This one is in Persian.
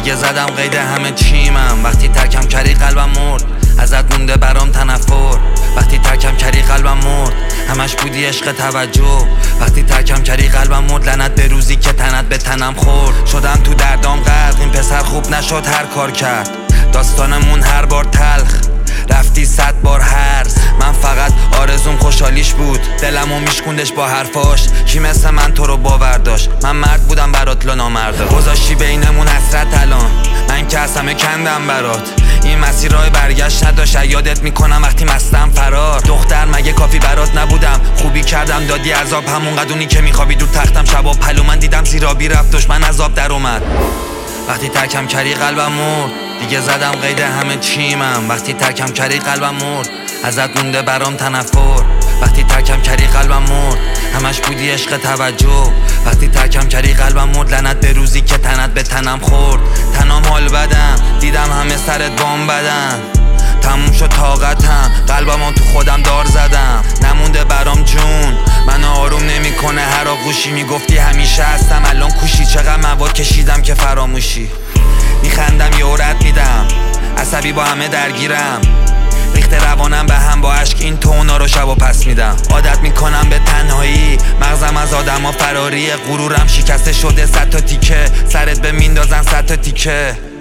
دیگه زدم قید همه چیمم. وقتی ترکم کردی قلبم مرد، ازت مونده برام تنفر. وقتی ترکم کردی قلبم مرد، همش بودی عشق توجه. وقتی ترکم کردی قلبم مرد، لعنت به روزی که تنت به تنم خورد. شدم تو دردام غرق، این پسر خوب نشد هر کار کرد. داستانمون هر بار تلخ، رفتی 100 بار هرز. من فقط آرزوم خوشحالیش بود، دلمو میشکوندش با حرفاش. کی مثل من تو رو باور داشت؟ من مرد بودم برات لا نامردا. گذاشتی بینمون حسرت الان، من که از همه کندم برات. این مسیر راه برگشت نداشت، یادت میکنم وقتی مستم فرار. دختر مگه کافی برات نبودم؟ خوبی کردم دادی عذاب، همون قدونی که میخوابی دو تختم شبا پلو. من دیدم زیرابی رفت داشت، من عذاب در اومد. وقتی ترکم کردی قلبم مرد، دیگه زدم قید همه چیمم. وقتی ترکم کردی قلبم مرد، ازت مونده برام تنفر. وقتی ترکم کردی قلبم مرد، همش بودی عشق توجه. وقتی ترکم کردی قلبم مرد، لعنت به روزی که تنت به تنم خورد. تنام حال بدم، دیدم همه سرت بام بدن. تموم شد طاقتم، قلبمو تو خودم دار زدم. نمونده برام جون، منو آروم نمیکنه هر آغوشی. میگفتی همیشه هستم، الان کوشی. چقدر مواد کشیدم که فراموشی. میخندم یه رد میدم، عصبی با همه درگیرم. ریخته روانم به هم با عشق، این تونا رو شب و پس میدم. عادت میکنم به تنهایی، مغزم از آدم ها فراریه. غرورم شکسته شده 100 تا تیکه، سرت به میندازن 100 تا تیکه.